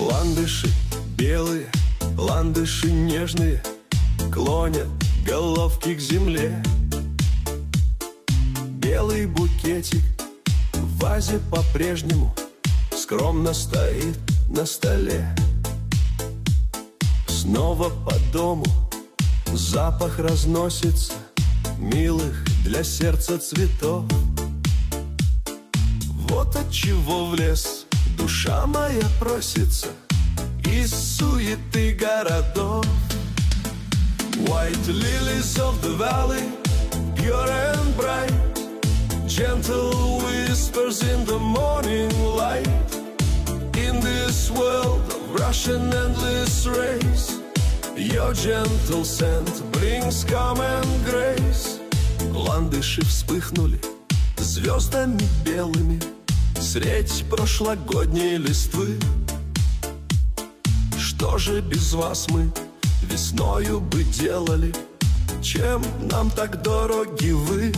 Ландыши белые, ландыши нежные клонят головки к земле. Белый букетик в вазе по-прежнему скромно стоит на столе. Снова по дому запах разносится милых для сердца цветов. Вот отчего в лес душа моя просится из суеты городов. White lilies of the valley, pure and bright, gentle whispers in the morning light. In this world of rush and endless race, your gentle scent brings calm and grace. Ландыши вспыхнули звездами белыми средь прошлогодней листвы. Что же без вас мы весною бы делали, чем нам так дороги вы?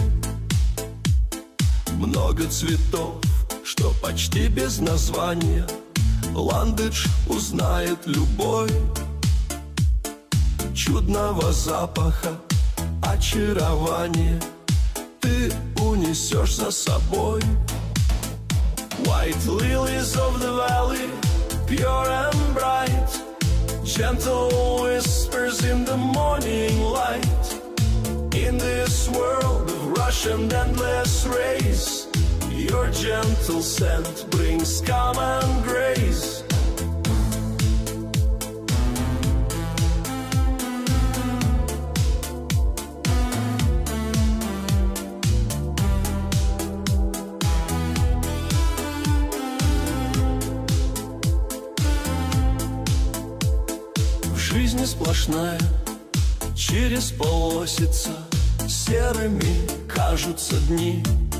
Много цветов, что почти без названия, ландыш узнает любой. Чудного запаха, очарования ты унесешь за собой. White lilies of the valley, pure and bright, gentle whispers in the morning light. In this world of rush and endless race, your gentle scent brings calm and grace. Жизнь сплошная, через полосица, серыми кажутся дни.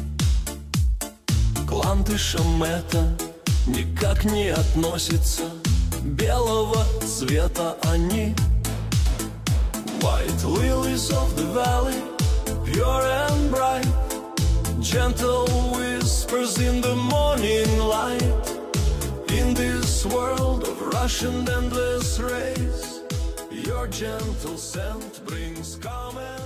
К ландышам это никак не относится, белого цвета они. White lilies of the valley, pure and bright, gentle whispers in the morning light. In this world of rush and endless race, your gentle scent brings calm and